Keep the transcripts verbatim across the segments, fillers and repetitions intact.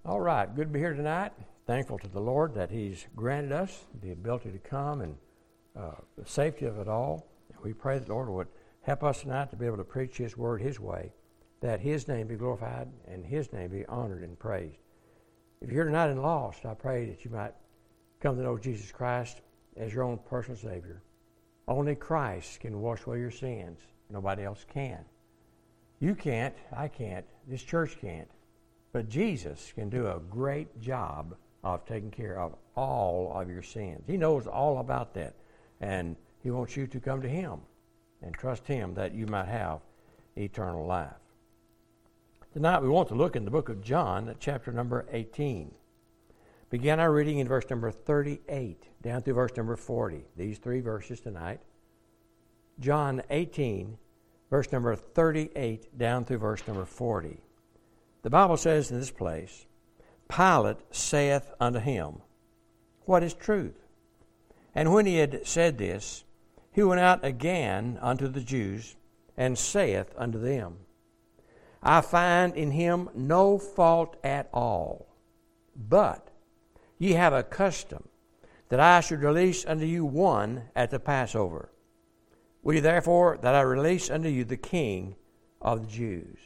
All right, good to be here tonight. Thankful to the Lord that He's granted us the ability to come and uh, the safety of it all. And we pray that the Lord would help us tonight to be able to preach His word His way, that His name be glorified and His name be honored and praised. If you're here tonight and lost, I pray that you might come to know Jesus Christ as your own personal Savior. Only Christ can wash away your sins. Nobody else can. You can't. I can't. This church can't. But Jesus can do a great job of taking care of all of your sins. He knows all about that. And He wants you to come to Him and trust Him that you might have eternal life. Tonight we want to look in the book of John at chapter number eighteen. Begin our reading in verse number thirty-eight down through verse number forty. These three verses tonight. John eighteen, verse number thirty-eight down through verse number forty. The Bible says in this place, Pilate saith unto him, What is truth? And when he had said this, he went out again unto the Jews, and saith unto them, I find in him no fault at all. But ye have a custom that I should release unto you one at the Passover. Will ye therefore that I release unto you the King of the Jews?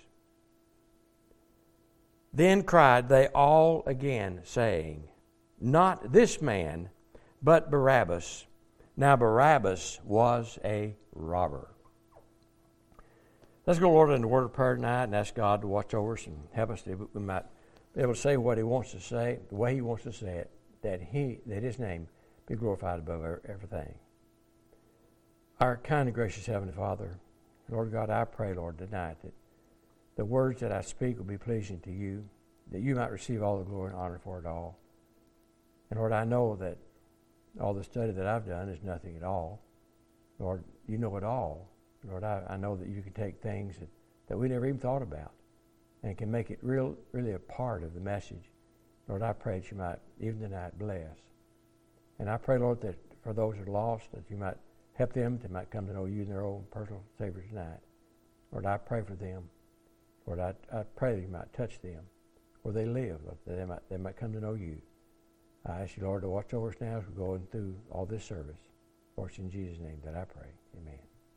Then cried they all again, saying, Not this man, but Barabbas. Now Barabbas was a robber. Let's go, Lord, in the word of prayer tonight and ask God to watch over us and help us that we might be able to say what He wants to say, the way He wants to say it, that He, that His name be glorified above everything. Our kind and gracious Heavenly Father, Lord God, I pray, Lord, tonight that the words that I speak will be pleasing to You, that You might receive all the glory and honor for it all. And Lord, I know that all the study that I've done is nothing at all. Lord, You know it all. Lord, I, I know that You can take things that, that we never even thought about and can make it real, really a part of the message. Lord, I pray that You might, even tonight, bless. And I pray, Lord, that for those who are lost, that You might help them, they might come to know You in their own personal Savior tonight. Lord, I pray for them. Lord, I, I pray that You might touch them where they live, that they might, they might come to know You. I ask You, Lord, to watch over us now as we're going through all this service. Lord, it's in Jesus' name that I pray. Amen.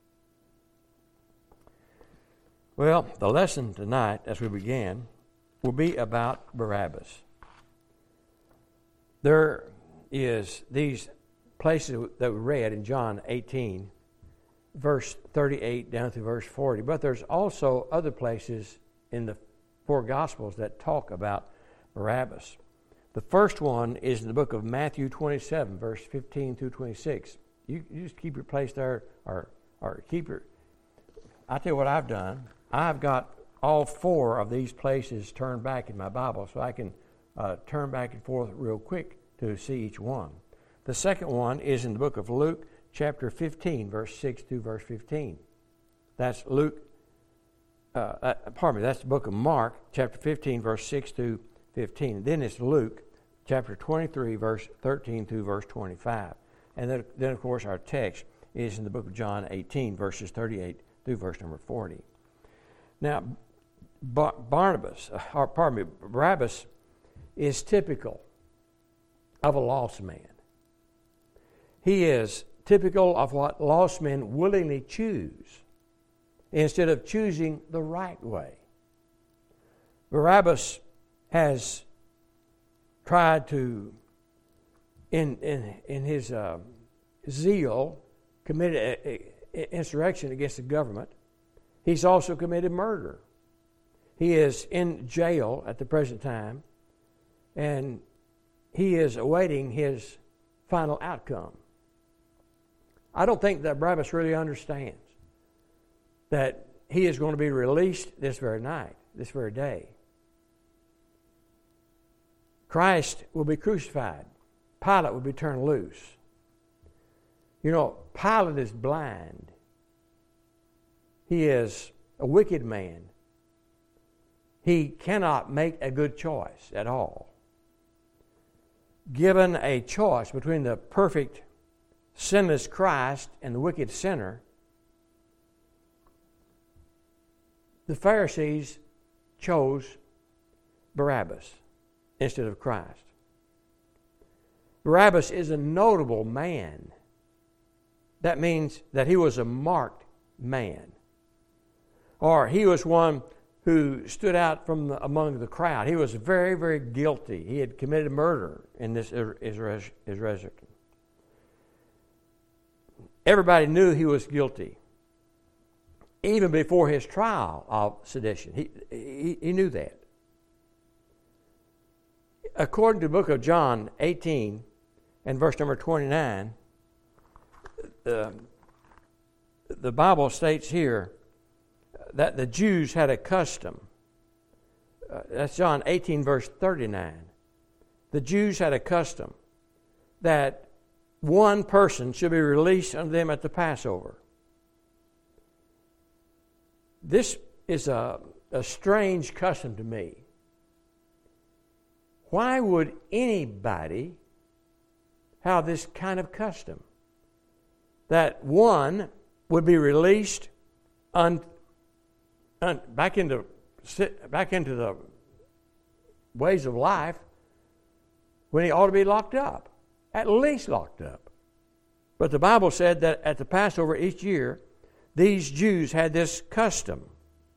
Well, the lesson tonight, as we begin, will be about Barabbas. There is these places that we read in John eighteen, verse thirty-eight down through verse forty, but there's also other places in the four Gospels that talk about Barabbas. The first one is in the book of Matthew twenty-seven, verse fifteen through twenty-six. You, you just keep your place there, or, or keep your... I'll tell you what I've done. I've got all four of these places turned back in my Bible, so I can uh, turn back and forth real quick to see each one. The second one is in the book of Luke, chapter fifteen, verse six through verse fifteen. That's Luke, uh, uh, pardon me, that's the book of Mark, chapter fifteen, verse six through fifteen. Then it's Luke, chapter twenty-three, verse thirteen through verse twenty-five. And then, then, of course, our text is in the book of John eighteen, verses thirty-eight through verse number forty. Now, Bar- Barnabas, or pardon me, Barabbas is typical of a lost man. He is typical of what lost men willingly choose instead of choosing the right way. Barabbas has tried to, in in, in his uh, zeal, committed a, a, insurrection against the government. He's also committed murder. He is in jail at the present time, and he is awaiting his final outcome. I don't think that Barabbas really understands that he is going to be released this very night, this very day. Christ will be crucified. Pilate will be turned loose. You know, Pilate is blind. He is a wicked man. He cannot make a good choice at all. Given a choice between the perfect, sinless Christ and the wicked sinner, the Pharisees chose Barabbas instead of Christ. Barabbas is a notable man. That means that he was a marked man. Or he was one who stood out from the, among the crowd. He was very, very guilty. He had committed murder in this resurrection. Everybody knew he was guilty. Even before his trial of sedition. He, he, he knew that. According to the book of John eighteen and verse number twenty-nine, uh, the Bible states here that the Jews had a custom. Uh, that's John eighteen, verse thirty-nine. The Jews had a custom that one person should be released unto them at the Passover. This is a, a strange custom to me. Why would anybody have this kind of custom? That one would be released un, un, back into back into the ways of life when he ought to be locked up, at least locked up. But the Bible said that at the Passover each year, these Jews had this custom.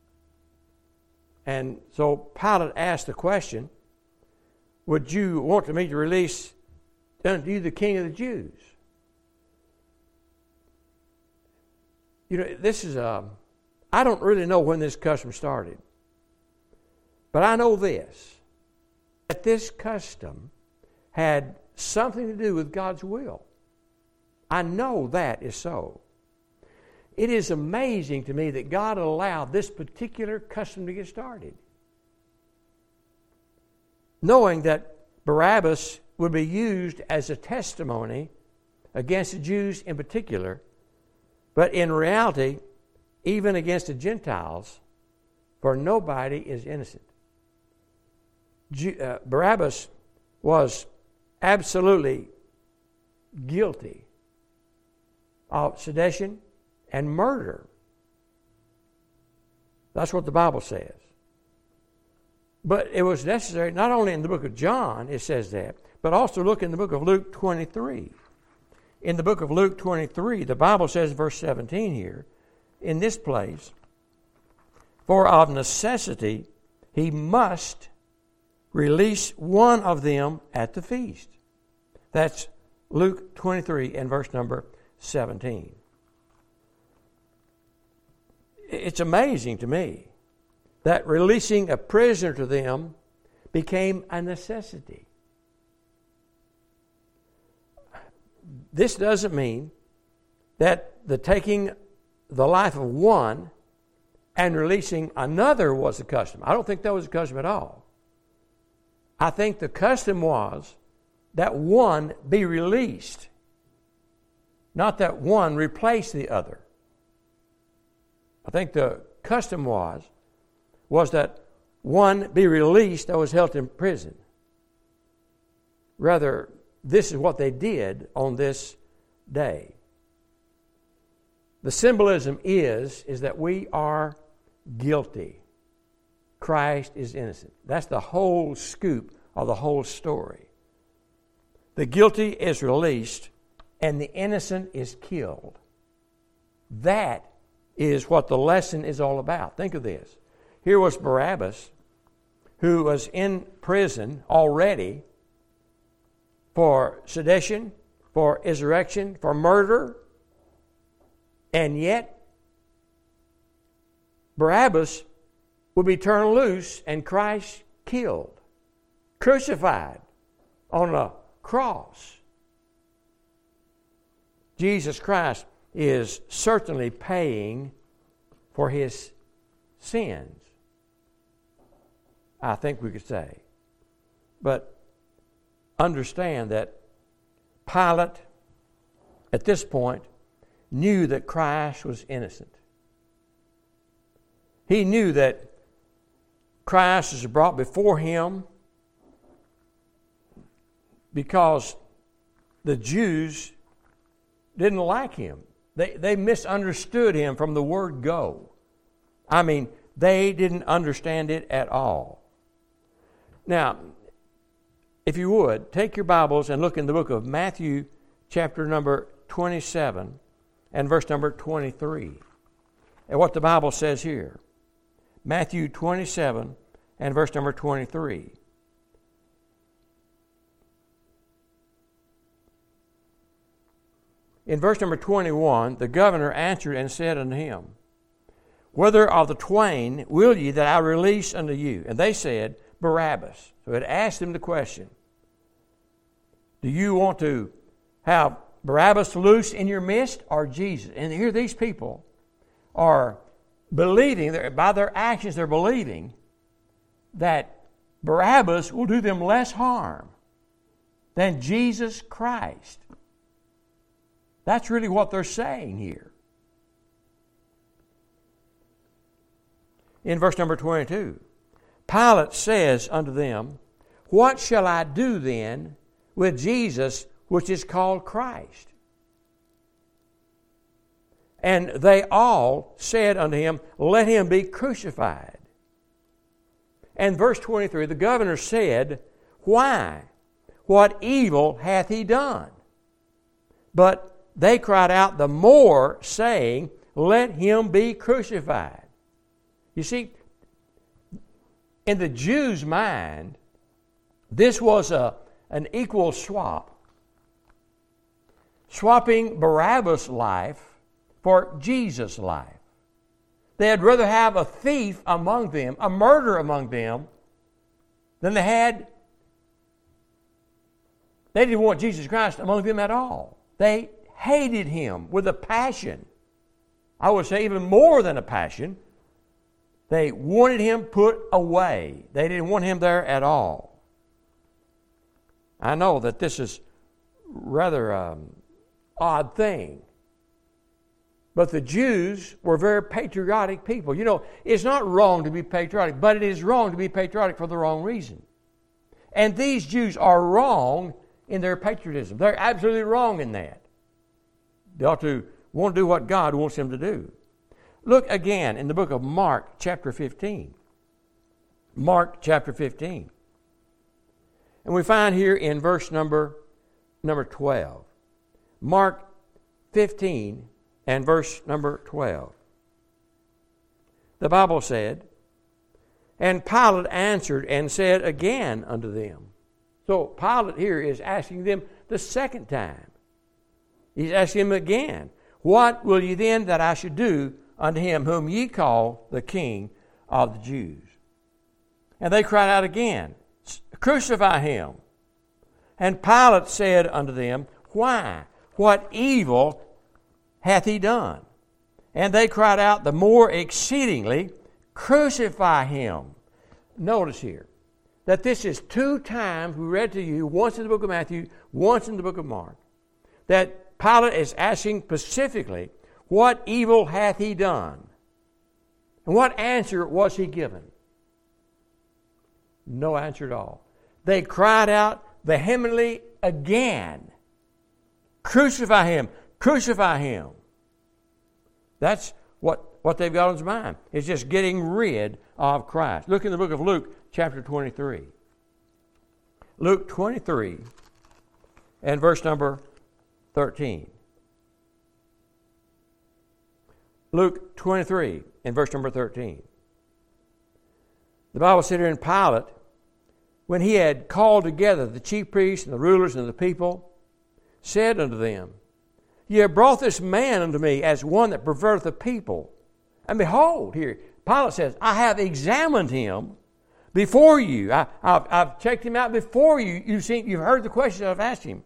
And so Pilate asked the question, would you want me to release unto you the King of the Jews? You know, this is a, I don't really know when this custom started. But I know this, that this custom had something to do with God's will. I know that is so. It is amazing to me that God allowed this particular custom to get started. Knowing that Barabbas would be used as a testimony against the Jews in particular, but in reality, even against the Gentiles, for nobody is innocent. Uh, Barabbas was absolutely guilty of sedition and murder. That's what the Bible says. But it was necessary, not only in the book of John, it says that, but also look in the book of Luke twenty-three. In the book of Luke twenty-three, the Bible says, verse seventeen here, in this place, for of necessity he must release one of them at the feast. That's Luke twenty-three and verse number seventeen. It's amazing to me that releasing a prisoner to them became a necessity. This doesn't mean that the taking the life of one and releasing another was the custom. I don't think that was the custom at all. I think the custom was that one be released, not that one replace the other. I think the custom was, was that one be released that was held in prison. Rather, this is what they did on this day. The symbolism is, is that we are guilty. Christ is innocent. That's the whole scoop of the whole story. The guilty is released and the innocent is killed. That is what the lesson is all about. Think of this. Here was Barabbas, who was in prison already for sedition, for insurrection, for murder, and yet Barabbas would be turned loose and Christ killed, crucified on a cross. Jesus Christ is certainly paying for his sins, I think we could say. But understand that Pilate, at this point, knew that Christ was innocent. He knew that Christ was brought before him because the Jews didn't like him. They, they misunderstood him from the word go. I mean, they didn't understand it at all. Now, if you would, take your Bibles and look in the book of Matthew, chapter number twenty-seven, and verse number twenty-three. And what the Bible says here. Matthew twenty-seven and verse number twenty-three. In verse number twenty-one, the governor answered and said unto him, Whether of the twain will ye that I release unto you? And they said, Barabbas. So it asked them the question, do you want to have Barabbas loose in your midst or Jesus? And here these people are believing, by their actions they're believing that Barabbas will do them less harm than Jesus Christ. That's really what they're saying here. In verse number twenty-two, Pilate says unto them, What shall I do then with Jesus which is called Christ? And they all said unto him, Let him be crucified. And verse twenty-three, the governor said, Why? What evil hath he done? But they cried out the more, saying, Let him be crucified. You see, in the Jews' mind, this was a, an equal swap. Swapping Barabbas' life for Jesus' life. They'd rather have a thief among them, a murderer among them, than they had. They didn't want Jesus Christ among them at all. They hated him with a passion. I would say even more than a passion. They wanted him put away. They didn't want him there at all. I know that this is rather um, odd thing. But the Jews were very patriotic people. You know, it's not wrong to be patriotic, but it is wrong to be patriotic for the wrong reason. And these Jews are wrong in their patriotism. They're absolutely wrong in that. They ought to want to do what God wants them to do. Look again in the book of Mark, chapter fifteen. Mark, chapter fifteen. And we find here in verse number, number twelve. Mark fifteen and verse number twelve. The Bible said, And Pilate answered and said again unto them. So Pilate here is asking them the second time. He's asking them again, What will ye then that I should do unto him whom ye call the King of the Jews? And they cried out again, Crucify him. And Pilate said unto them, Why? What evil hath he done? And they cried out the more exceedingly, Crucify him. Notice here that this is two times we read to you, once in the book of Matthew, once in the book of Mark, that Pilate is asking specifically, What evil hath he done? And what answer was he given? No answer at all. They cried out vehemently again, Crucify him, crucify him. That's what, what they've got on his mind. It's just getting rid of Christ. Look in the book of Luke, chapter twenty-three. Luke twenty-three and verse number thirteen. Luke twenty-three and verse number thirteen. The Bible said here in Pilate, when he had called together the chief priests and the rulers and the people, said unto them, Ye have brought this man unto me as one that perverteth the people. And behold, here, Pilate says, I have examined him before you. I, I've, I've checked him out before you. You've seen, you've heard the questions I've asked him.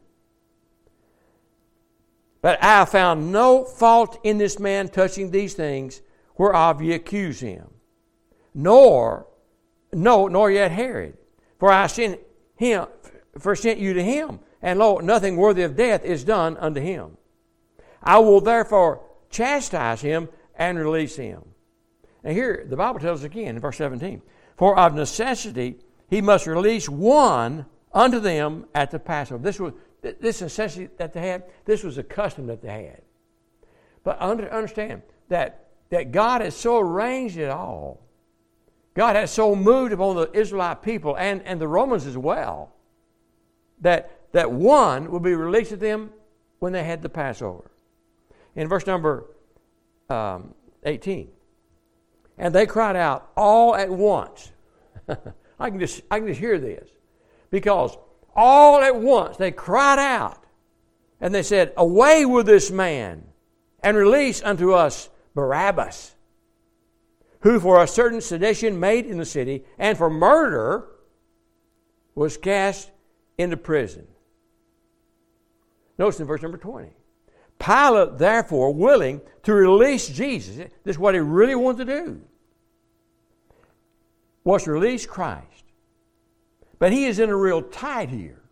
But I have found no fault in this man touching these things whereof ye accuse him. Nor, no, nor yet Herod. For I sent him, for sent you to him, and lo, nothing worthy of death is done unto him. I will therefore chastise him and release him. And here, the Bible tells us again in verse seventeen, For of necessity he must release one unto them at the Passover. This was this necessity that they had. This was a custom that they had. But understand that, that God has so arranged it all. God has so moved upon the Israelite people and, and the Romans as well, that, that one would be released to them when they had the Passover. In verse number um, eighteen, and they cried out all at once. I can just I can just hear this, because all at once they cried out, and they said, "Away with this man, and release unto us Barabbas, who for a certain sedition made in the city, and for murder was cast into prison." Notice in verse number twenty. Pilate, therefore, willing to release Jesus, this is what he really wanted to do, was to release Christ. But he is in a real tight here.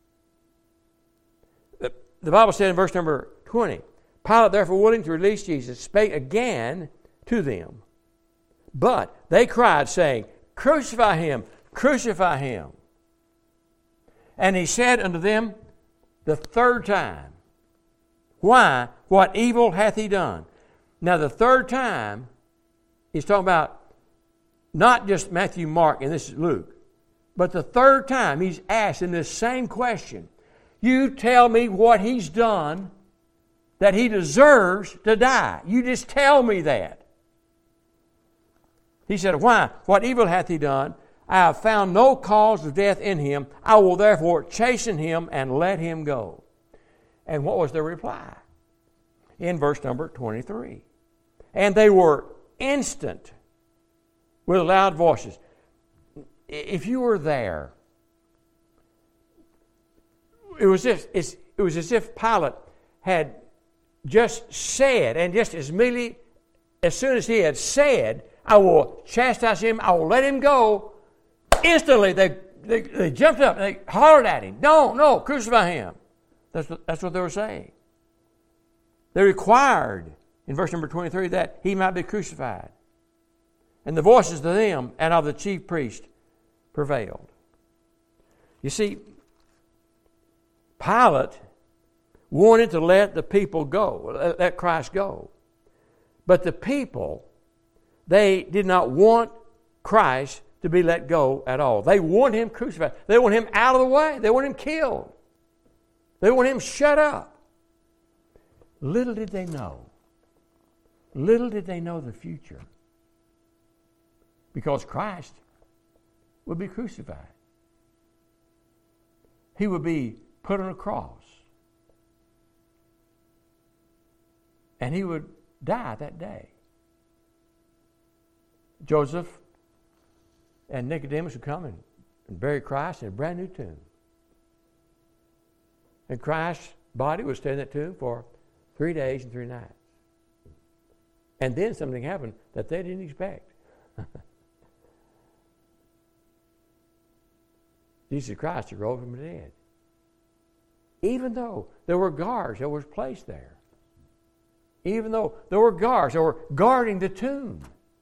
The, the Bible said in verse number twenty, Pilate, therefore, willing to release Jesus, spake again to them. But they cried, saying, "Crucify him, crucify him." And he said unto them the third time, "Why? What evil hath he done?" Now the third time, he's talking about not just Matthew, Mark, and this is Luke, but the third time he's asked in this same question, "You tell me what he's done that he deserves to die. You just tell me that." He said, "Why? What evil hath he done? I have found no cause of death in him. I will therefore chasten him and let him go." And what was their reply? In verse number twenty-three. And they were instant with loud voices. If you were there, it was as if, it was as if Pilate had just said, and just as immediately, as soon as he had said, "I will chastise him, I will let him go," instantly they, they, they jumped up and they hollered at him, "No, no, crucify him." That's what, that's what they were saying. They required, in verse number twenty-three, that he might be crucified. And the voices of them and of the chief priest prevailed. You see, Pilate wanted to let the people go, let Christ go. But the people, they did not want Christ to be let go at all. They want him crucified. They want him out of the way. They want him killed. They want him shut up. Little did they know. Little did they know the future. Because Christ would be crucified. He would be put on a cross. And he would die that day. Joseph and Nicodemus would come and, and bury Christ in a brand new tomb. And Christ's body would stay in that tomb for three days and three nights. And then something happened that they didn't expect. Jesus Christ arose from the dead. Even though there were guards that were placed there. Even though there were guards that were guarding the tomb.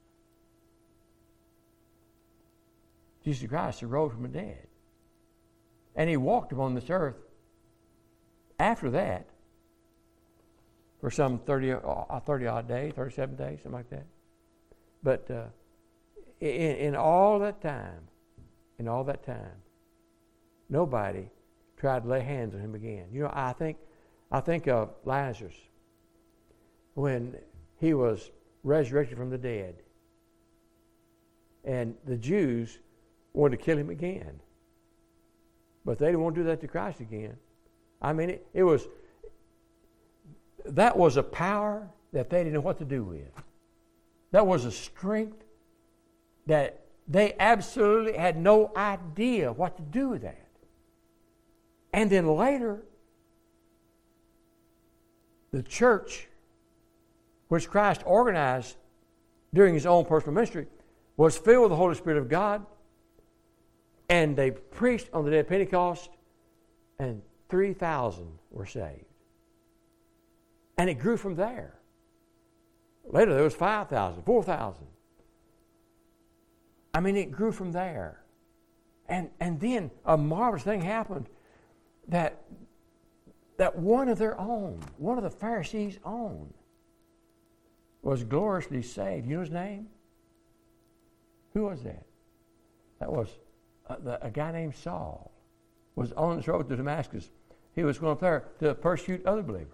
Jesus Christ arose from the dead. And he walked upon this earth after that for some thirty, uh, thirty odd days, thirty-seven days, something like that. But uh, in, in all that time, in all that time, nobody tried to lay hands on him again. You know, I think, I think of Lazarus when he was resurrected from the dead, and the Jews wanted to kill him again, but they didn't want to do that to Christ again. I mean, it, it was that was a power that they didn't know what to do with. That was a strength that they absolutely had no idea what to do with that. And then later, the church, which Christ organized during his own personal ministry, was filled with the Holy Spirit of God, and they preached on the day of Pentecost, and three thousand were saved. And it grew from there. Later there was five thousand, four thousand. I mean, it grew from there. And and then a marvelous thing happened that that one of their own, one of the Pharisees' own, was gloriously saved. You know his name? Who was that? That was a, the, a guy named Saul. was on his road to Damascus. He was going up there to persecute other believers.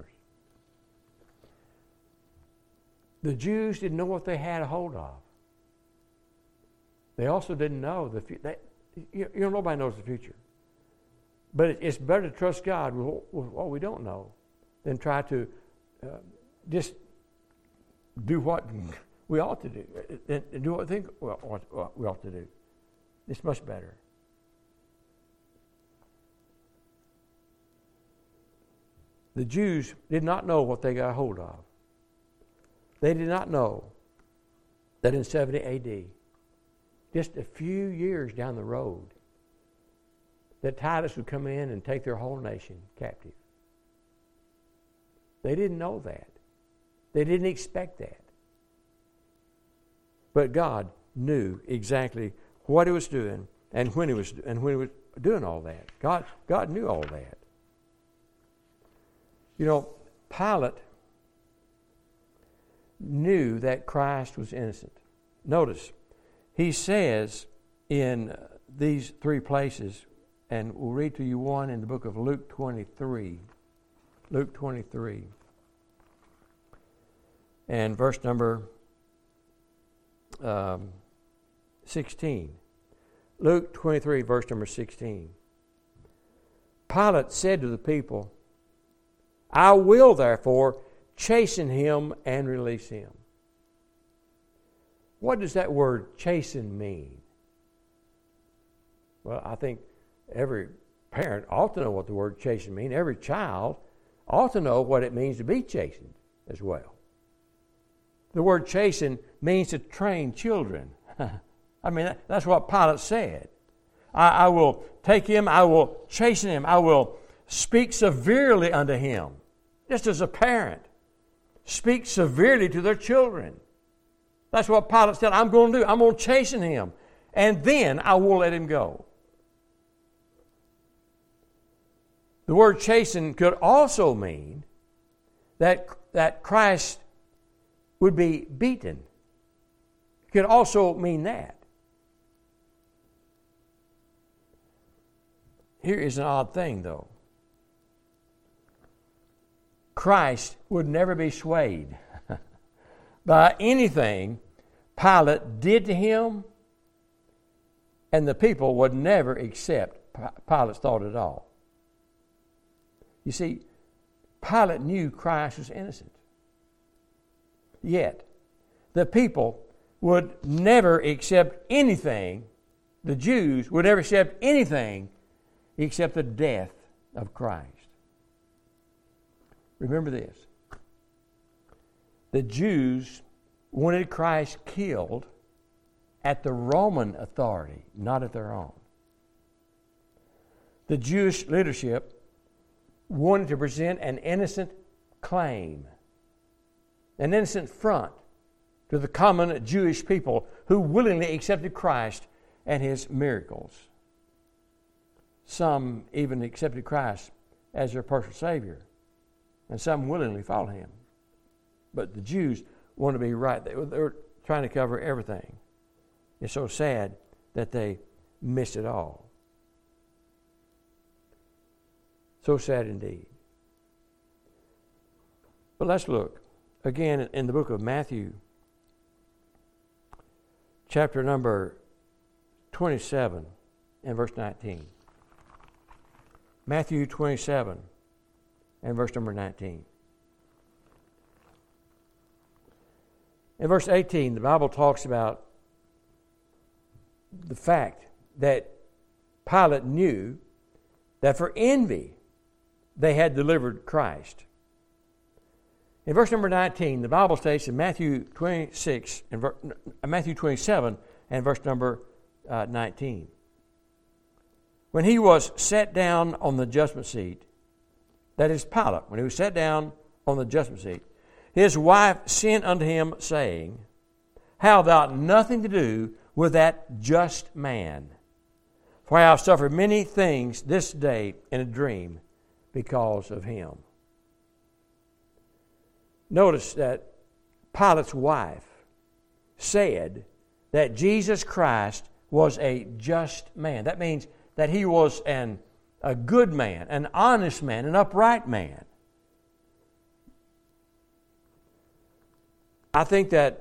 The Jews didn't know what they had a hold of. They also didn't know the future. You know, nobody knows the future. But it's better to trust God with what we don't know than try to uh, just do what we ought to do, and do what we think we ought to do. It's much better. The Jews did not know what they got hold of. They did not know that in seventy A D, just a few years down the road, that Titus would come in and take their whole nation captive. They didn't know that. They didn't expect that. But God knew exactly what He was doing and when He was and when He was doing all that. God, God knew all that. You know, Pilate knew that Christ was innocent. Notice, he says in these three places, and we'll read to you one in the book of Luke twenty-three. Luke twenty-three. And verse number um, sixteen. Luke twenty-three, verse number sixteen. Pilate said to the people, I will therefore chasten him and release him. What does that word chasten mean? Well, I think every parent ought to know what the word chasten means. Every child ought to know what it means to be chastened as well. The word chasten means to train children. I mean, that, that's what Pilate said. I, I will take him, I will chasten him, I will speak severely unto him. Just as a parent speaks severely to their children. That's what Pilate said, I'm going to do. I'm going to chasten him. And then I will let him go. The word chasten could also mean that, that Christ would be beaten. It could also mean that. Here is an odd thing, though. Christ would never be swayed by anything Pilate did to him, and the people would never accept Pilate's thought at all. You see, Pilate knew Christ was innocent. Yet, the people would never accept anything, the Jews would never accept anything except the death of Christ. Remember this. The Jews wanted Christ killed at the Roman authority, not at their own. The Jewish leadership wanted to present an innocent claim, an innocent front to the common Jewish people who willingly accepted Christ and His miracles. Some even accepted Christ as their personal Savior, and some willingly followed Him. But the Jews want to be right. They were trying to cover everything. It's so sad that they missed it all. So sad indeed. But let's look again in the book of Matthew, chapter number twenty-seven and verse nineteen. Matthew twenty-seven and verse number nineteen. In verse eighteen, the Bible talks about the fact that Pilate knew that for envy they had delivered Christ. In verse number nineteen, the Bible states in Matthew twenty-six and ver- Matthew twenty-seven and verse number uh, nineteen. When he was set down on the judgment seat, that is Pilate, when he was set down on the judgment seat, his wife sent unto him, saying, Have thou nothing to do with that just man? For I have suffered many things this day in a dream because of him. Notice that Pilate's wife said that Jesus Christ was a just man. That means that he was an a good man, an honest man, an upright man. I think that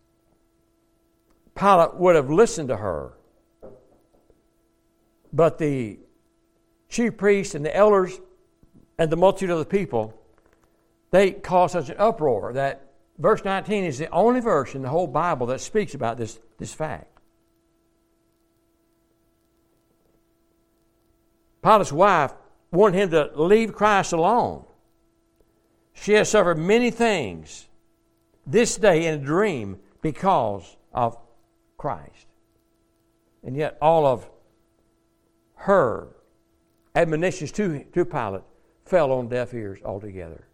Pilate would have listened to her. But the chief priests and the elders and the multitude of the people, they caused such an uproar that verse nineteen is the only verse in the whole Bible that speaks about this, this fact. Pilate's wife wanted him to leave Christ alone. She has suffered many things this day in a dream because of Christ. And yet all of her admonitions to, to Pilate fell on deaf ears altogether.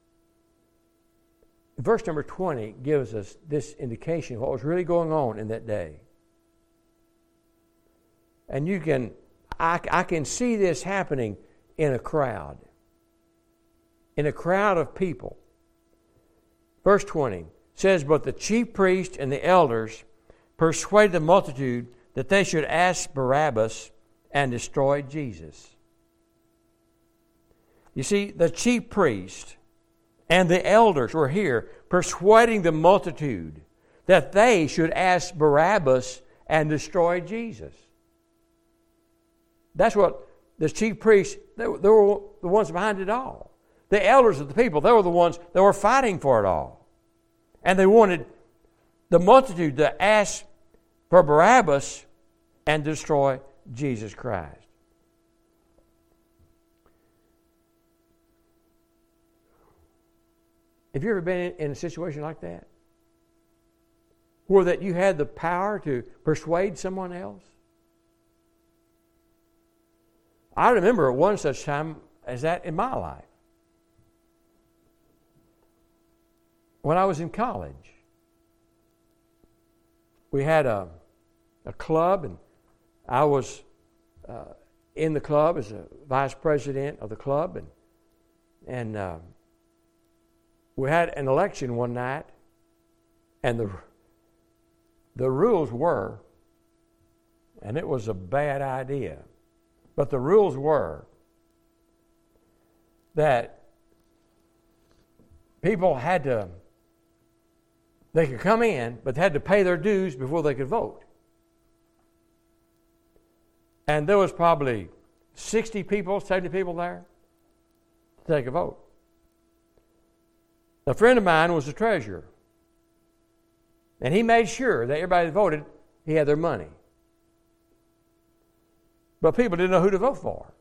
Verse number twenty gives us this indication of what was really going on in that day. And you can, I, I can see this happening in a crowd. In a crowd of people. Verse twenty says, "But the chief priests and the elders persuaded the multitude that they should ask Barabbas and destroy Jesus." You see, the chief priest and the elders were here persuading the multitude that they should ask Barabbas and destroy Jesus. That's what the chief priests, they, they were the ones behind it all. The elders of the people, they were the ones that were fighting for it all. And they wanted the multitude to ask for Barabbas and destroy Jesus Christ. Have you ever been in a situation like that? Where that you had the power to persuade someone else? I remember one such time as that in my life. When I was in college, we had a, a club, and I was uh, in the club as a vice president of the club, and and uh, we had an election one night, and the the rules were, and it was a bad idea, but the rules were that people had to, they could come in, but they had to pay their dues before they could vote. And there was probably sixty people, seventy people there to take a vote. A friend of mine was the treasurer. And he made sure that everybody that voted, he had their money. But people didn't know who to vote for.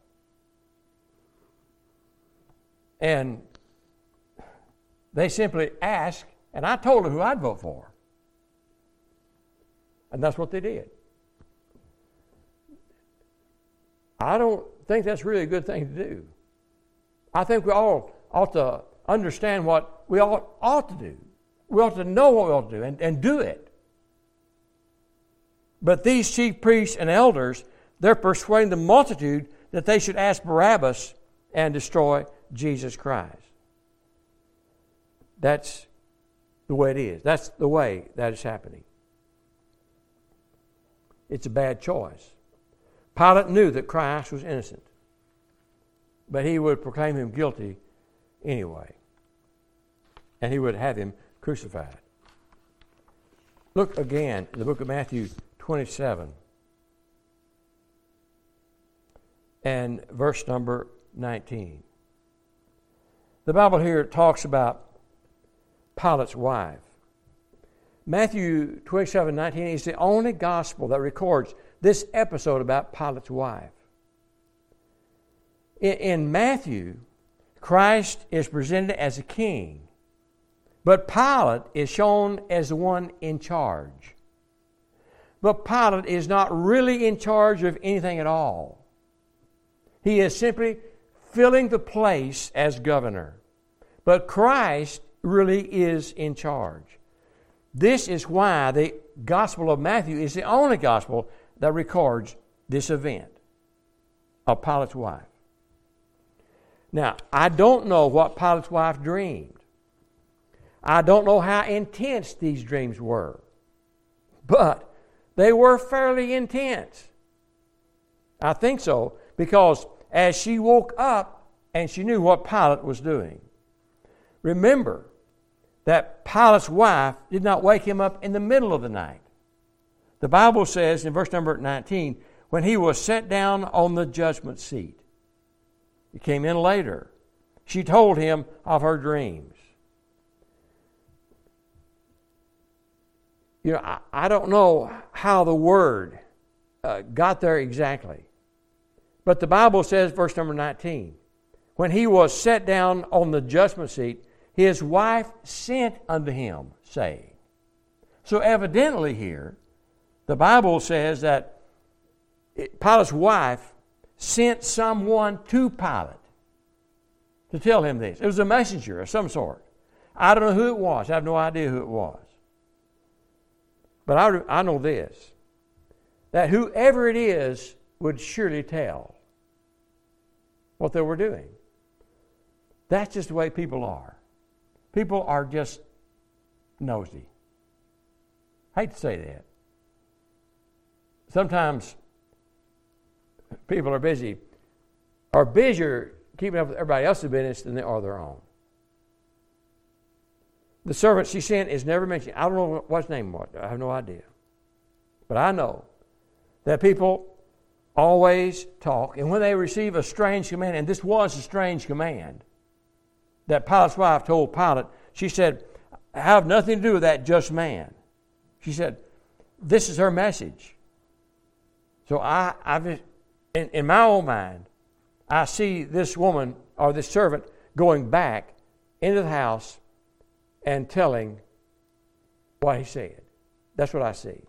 And they simply asked, and I told them who I'd vote for. And that's what they did. I don't think that's really a good thing to do. I think we all ought to understand what we all ought to do. We ought to know what we ought to do and, and do it. But these chief priests and elders, they're persuading the multitude that they should ask Barabbas and destroy Jesus Christ. That's the way it is. That's the way that is happening. It's a bad choice. Pilate knew that Christ was innocent, but he would proclaim him guilty anyway, and he would have him crucified. Look again in the book of Matthew twenty-seven and verse number nineteen. The Bible here talks about Pilate's wife. Matthew twenty-seven nineteen is the only gospel that records this episode about Pilate's wife. In, in Matthew, Christ is presented as a king, but Pilate is shown as the one in charge. But Pilate is not really in charge of anything at all. He is simply filling the place as governor. But Christ really is in charge. This is why the Gospel of Matthew is the only gospel that records this event of Pilate's wife. Now, I don't know what Pilate's wife dreamed. I don't know how intense these dreams were. But they were fairly intense. I think so, because as she woke up and she knew what Pilate was doing. Remember that Pilate's wife did not wake him up in the middle of the night. The Bible says in verse number nineteen, when he was set down on the judgment seat. He came in later. She told him of her dreams. You know, I, I don't know how the word uh, got there exactly. But the Bible says, verse number nineteen, when he was set down on the judgment seat, his wife sent unto him, saying. So evidently here, the Bible says that Pilate's wife sent someone to Pilate to tell him this. It was a messenger of some sort. I don't know who it was. I have no idea who it was. But I, I know this, that whoever it is would surely tell what they were doing. That's just the way people are. People are just nosy. I hate to say that. Sometimes people are busy, are busier keeping up with everybody else's business than they are their own. The servant she sent is never mentioned. I don't know what his name was. I have no idea. But I know that people always talk, and when they receive a strange command, and this was a strange command, that Pilate's wife told Pilate, she said, I have nothing to do with that just man. She said, this is her message. So I, I've, in, in my own mind, I see this woman or this servant going back into the house and telling what he said. That's what I see.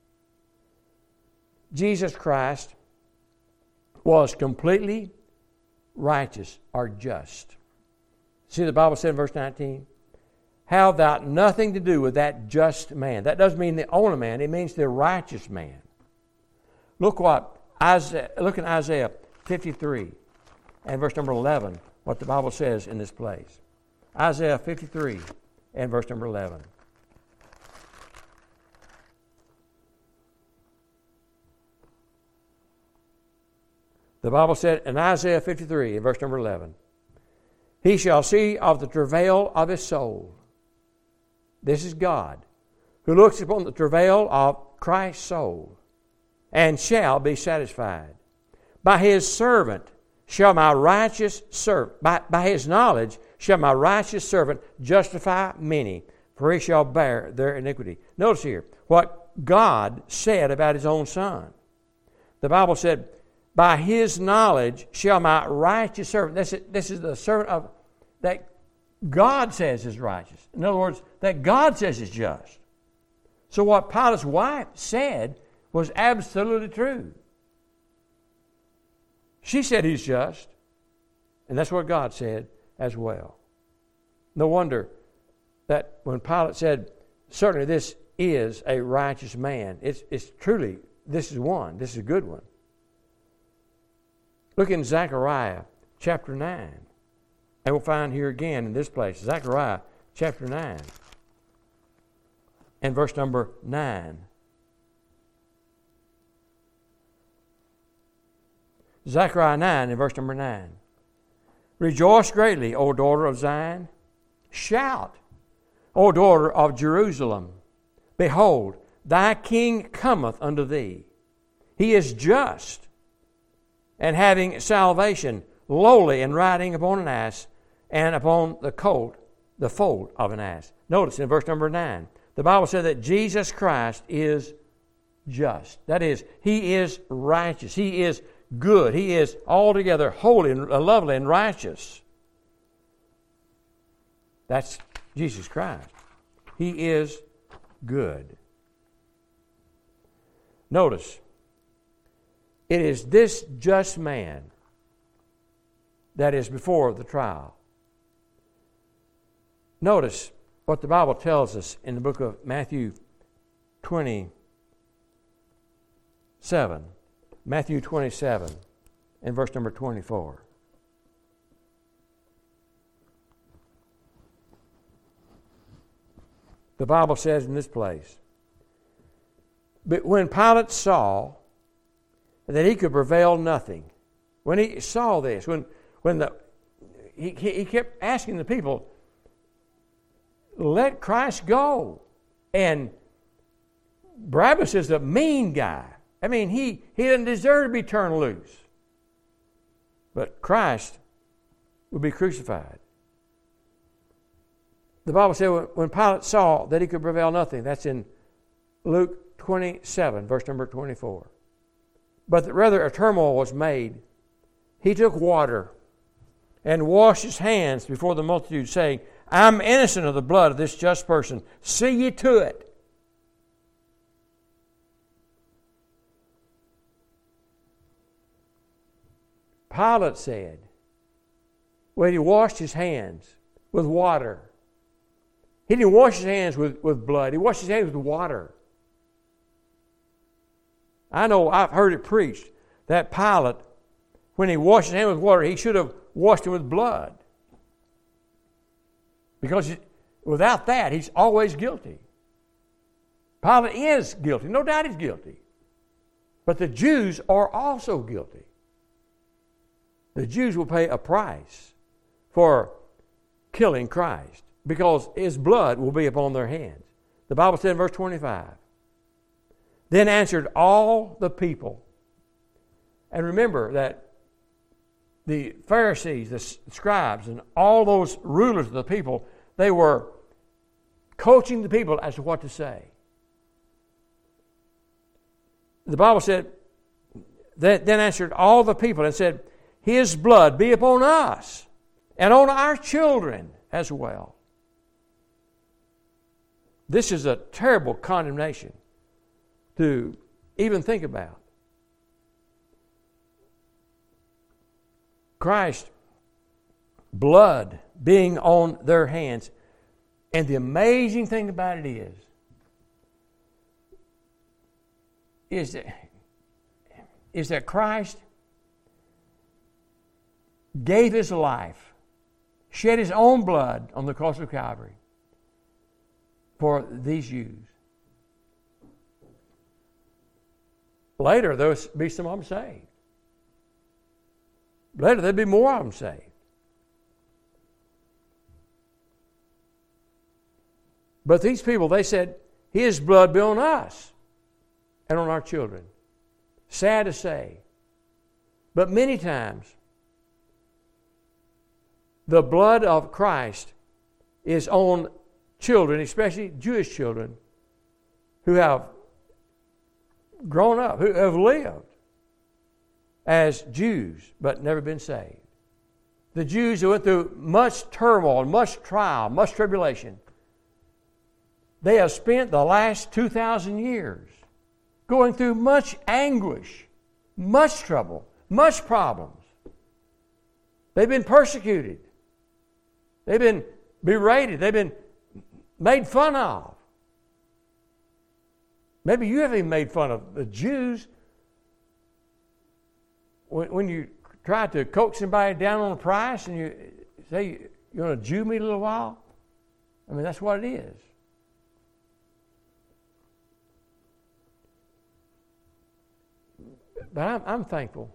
Jesus Christ was completely righteous or just. See, the Bible said in verse nineteen, have thou nothing to do with that just man. That doesn't mean the only man. It means the righteous man. Look what Isaiah, look in Isaiah fifty-three and verse number eleven, what the Bible says in this place. Isaiah fifty-three and verse number eleven. The Bible said in Isaiah fifty-three and verse number eleven, he shall see of the travail of his soul. This is God, who looks upon the travail of Christ's soul, and shall be satisfied. By his servant shall my righteous servant, by, by his knowledge shall my righteous servant justify many, for he shall bear their iniquity. Notice here what God said about his own Son. The Bible said, by his knowledge shall my righteous servant, this is, this is the servant of that God says is righteous. In other words, that God says is just. So what Pilate's wife said was absolutely true. She said he's just, and that's what God said as well. No wonder that when Pilate said, certainly this is a righteous man, it's, it's truly, this is one, this is a good one. Look in Zechariah chapter nine. And we'll find here again in this place, Zechariah chapter nine and verse number nine. Zechariah nine and verse number nine. Rejoice greatly, O daughter of Zion. Shout, O daughter of Jerusalem. Behold, thy king cometh unto thee. He is just, and having salvation, lowly, and riding upon an ass, and upon the colt, the foal of an ass. Notice in verse number nine, the Bible said that Jesus Christ is just. That is, he is righteous. He is good. He is altogether holy and lovely and righteous. That's Jesus Christ. He is good. Notice, it is this just man that is before the trial. Notice what the Bible tells us in the book of Matthew twenty-seven. Matthew twenty-seven and verse number twenty-four. The Bible says in this place, but when Pilate saw that he could prevail nothing when he saw this, when when the he, he kept asking the people, let Christ go. And Barabbas is a mean guy. I mean, he, he doesn't deserve to be turned loose. But Christ would be crucified. The Bible said when Pilate saw that he could prevail nothing, that's in Luke twenty-seven, verse number twenty-four. But that rather a turmoil was made. He took water and washed his hands before the multitude, saying, I'm innocent of the blood of this just person. See ye to it. Pilate said, when he washed his hands with water, he didn't wash his hands with, with blood. He washed his hands with water. I know I've heard it preached that Pilate, when he washed his hands with water, he should have washed them with blood. Because without that, he's always guilty. Pilate is guilty. No doubt he's guilty. But the Jews are also guilty. The Jews will pay a price for killing Christ because his blood will be upon their hands. The Bible said in verse twenty-five, then answered all the people. And remember that the Pharisees, the scribes, and all those rulers of the people, they were coaching the people as to what to say. The Bible said, then answered all the people and said, his blood be upon us and on our children as well. This is a terrible condemnation to even think about. Christ's blood being on their hands. And the amazing thing about it is, is that, is that Christ gave his life, shed his own blood on the cross of Calvary for these Jews. Later, there'll be some of them saved. Later, there'll be more of them saved. But these people, they said, his blood be on us and on our children. Sad to say. But many times, the blood of Christ is on children, especially Jewish children, who have grown up, who have lived as Jews, but never been saved. The Jews who went through much turmoil, much trial, much tribulation, they have spent the last two thousand years going through much anguish, much trouble, much problems. They've been persecuted. They've been berated. They've been made fun of. Maybe you haven't even made fun of the Jews. When, when you try to coax somebody down on a price and you say, you want to Jew me a little while? I mean, that's what it is. But I'm, I'm thankful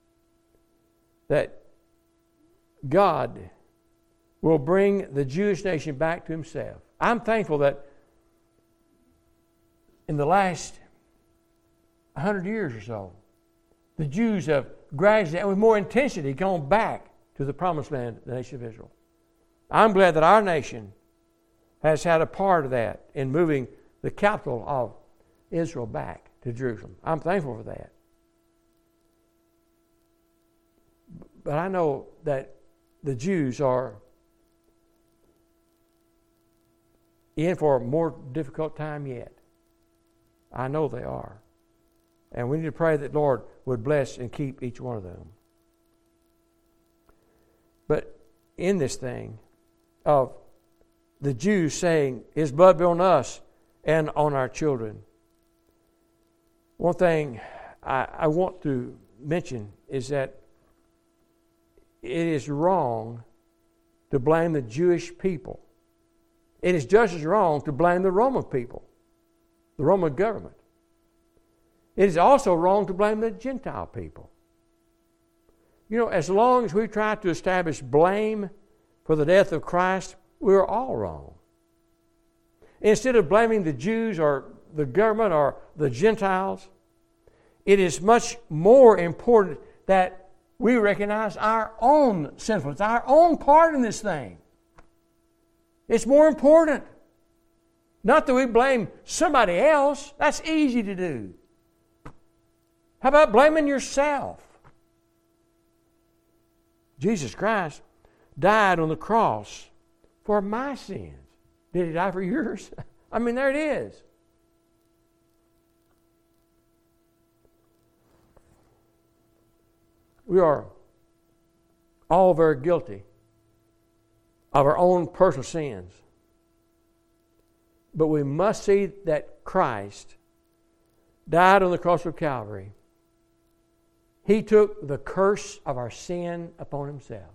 that God will bring the Jewish nation back to himself. I'm thankful that in the last one hundred years or so, the Jews have gradually and with more intensity gone back to the promised land, the nation of Israel. I'm glad that our nation has had a part of that in moving the capital of Israel back to Jerusalem. I'm thankful for that. But I know that the Jews are in for a more difficult time yet. I know they are. And we need to pray that Lord would bless and keep each one of them. But in this thing of the Jews saying, his blood be on us and on our children, one thing I, I want to mention is that it is wrong to blame the Jewish people. It is just as wrong to blame the Roman people, the Roman government. It is also wrong to blame the Gentile people. You know, as long as we try to establish blame for the death of Christ, we're all wrong. Instead of blaming the Jews or the government or the Gentiles, it is much more important that we recognize our own sinfulness, our own part in this thing. It's more important. Not that we blame somebody else. That's easy to do. How about blaming yourself? Jesus Christ died on the cross for my sins. Did He die for yours? I mean, there it is. We are all very guilty of our own personal sins. But we must see that Christ died on the cross of Calvary. He took the curse of our sin upon Himself.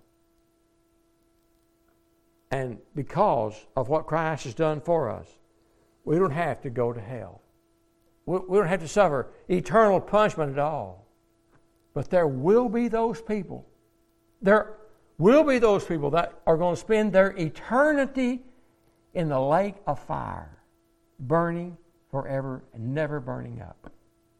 And because of what Christ has done for us, we don't have to go to hell. We don't have to suffer eternal punishment at all. But there will be those people. There will be those people that are going to spend their eternity in the lake of fire, burning forever and never burning up.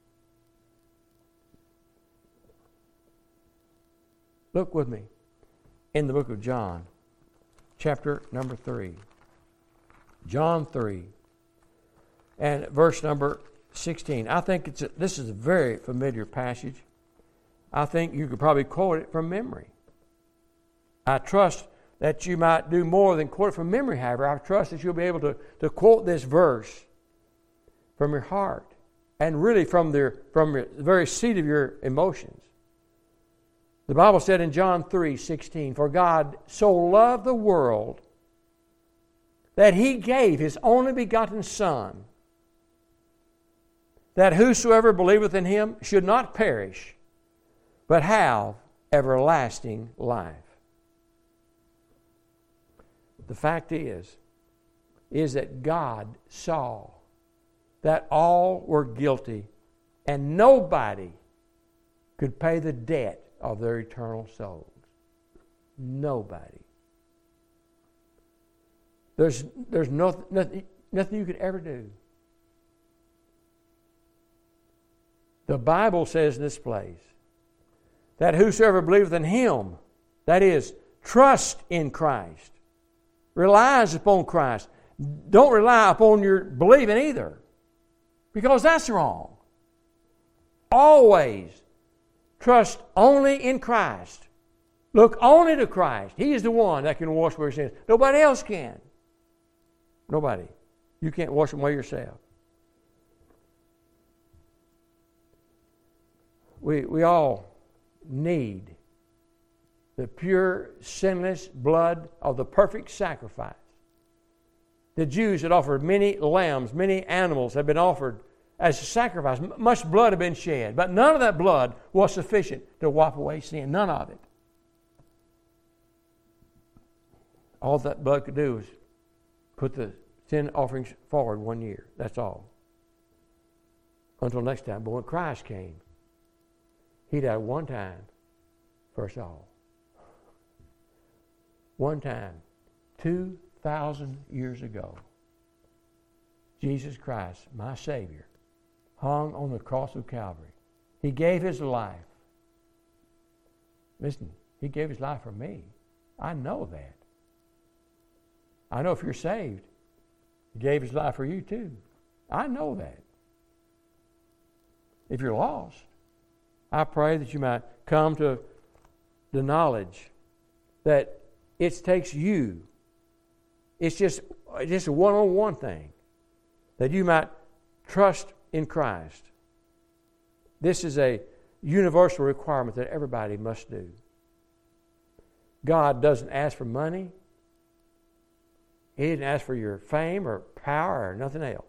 Look with me in the book of John, chapter number three. John three, and verse number sixteen. I think it's a, this is a very familiar passage. I think you could probably quote it from memory. I trust that you might do more than quote it from memory, however. I trust that you'll be able to, to quote this verse from your heart and really from, their, from the very seat of your emotions. The Bible said in John three sixteen, "For God so loved the world that He gave His only begotten Son, that whosoever believeth in Him should not perish, but have everlasting life." The fact is, is that God saw that all were guilty and nobody could pay the debt of their eternal souls. Nobody. There's, there's no, nothing, nothing you could ever do. The Bible says in this place that whosoever believeth in Him, that is, trust in Christ, relies upon Christ, don't rely upon your believing either, because that's wrong. Always trust only in Christ. Look only to Christ. He is the one that can wash away your sins. Nobody else can. Nobody. You can't wash them away yourself. We, we all need the pure, sinless blood of the perfect sacrifice. The Jews had offered many lambs, many animals had been offered as a sacrifice. Much blood had been shed, but none of that blood was sufficient to wipe away sin. None of it. All that blood could do was put the sin offerings forward one year. That's all. Until next time. But when Christ came, He died one time for us all. One time, two thousand years ago, Jesus Christ, my Savior, hung on the cross of Calvary. He gave His life. Listen, He gave His life for me. I know that. I know if you're saved, He gave His life for you too. I know that. If you're lost, I pray that you might come to the knowledge that it takes you. It's just, it's just a one-on-one thing. That you might trust in Christ. This is a universal requirement that everybody must do. God doesn't ask for money. He didn't ask for your fame or power or nothing else.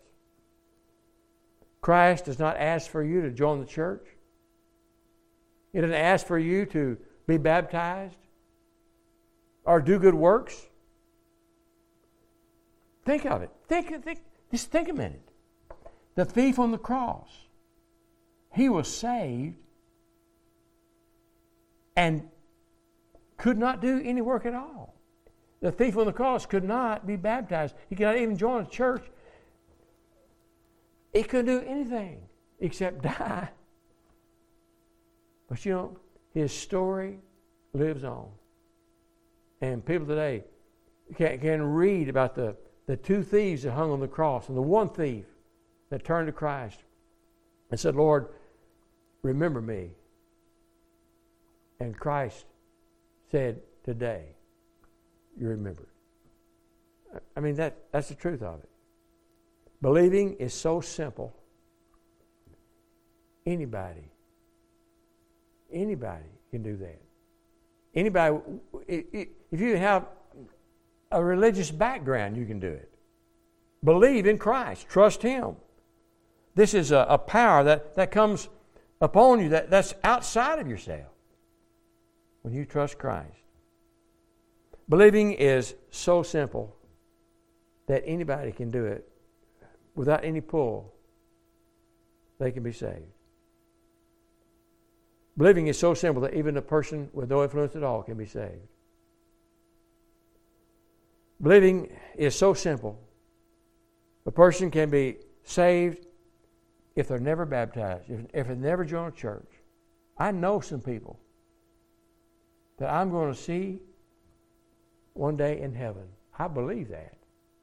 Christ does not ask for you to join the church. He doesn't ask for you to be baptized or do good works. Think of it. Think, think, just think a minute. The thief on the cross, he was saved and could not do any work at all. The thief on the cross could not be baptized. He could not even join a church. He couldn't do anything except die. But you know, his story lives on. And people today can, can read about the, the two thieves that hung on the cross and the one thief that turned to Christ and said, Lord, remember me. And Christ said, today, you remembered. I mean, that, that's the truth of it. Believing is so simple. Anybody, anybody can do that. Anybody, if you have a religious background, you can do it. Believe in Christ. Trust Him. This is a, a power that, that comes upon you that, that's outside of yourself when you trust Christ. Believing is so simple that anybody can do it without any pull. They can be saved. Believing is so simple that even a person with no influence at all can be saved. Believing is so simple. A person can be saved if they're never baptized, if, if they never join a church. I know some people that I'm going to see one day in heaven. I believe that.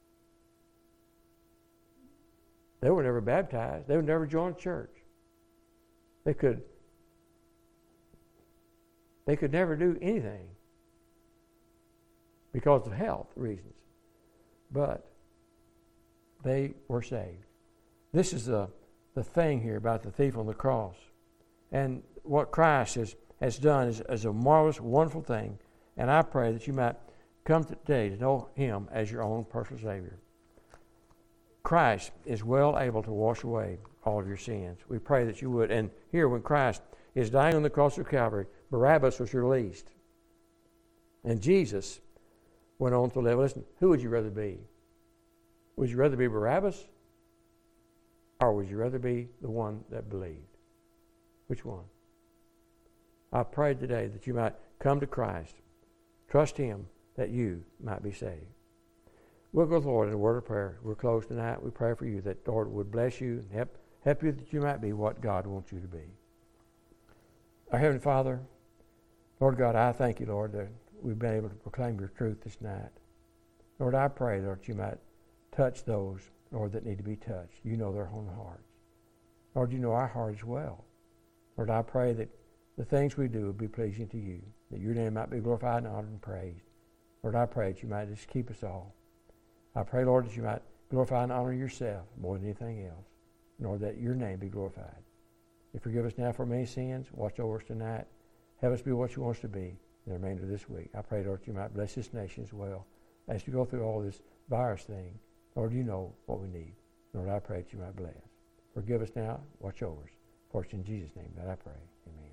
They were never baptized. They would never join a church. They could They could never do anything because of health reasons. But they were saved. This is the, the thing here about the thief on the cross. And what Christ has, has done is, is a marvelous, wonderful thing. And I pray that you might come today to know Him as your own personal Savior. Christ is well able to wash away all of your sins. We pray that you would. And here, when Christ is dying on the cross of Calvary, Barabbas was released. And Jesus went on to live. Listen, who would you rather be? Would you rather be Barabbas? Or would you rather be the one that believed? Which one? I pray today that you might come to Christ. Trust Him that you might be saved. We'll go to the Lord in a word of prayer. We're closed tonight. We pray for you that the Lord would bless you and help, help you that you might be what God wants you to be. Our Heavenly Father, Lord God, I thank you, Lord, that we've been able to proclaim your truth this night. Lord, I pray, Lord, that you might touch those, Lord, that need to be touched. You know their own hearts. Lord, you know our heart as well. Lord, I pray that the things we do will be pleasing to you, that your name might be glorified and honored and praised. Lord, I pray that you might just keep us all. I pray, Lord, that you might glorify and honor yourself more than anything else. Lord, that your name be glorified. You forgive us now for many sins. Watch over us tonight. Have us be what you want us to be in the remainder of this week. I pray, Lord, you might bless this nation as well. As you go through all this virus thing, Lord, you know what we need. Lord, I pray that you might bless. Forgive us now. Watch over us. For it's in Jesus' name that I pray. Amen.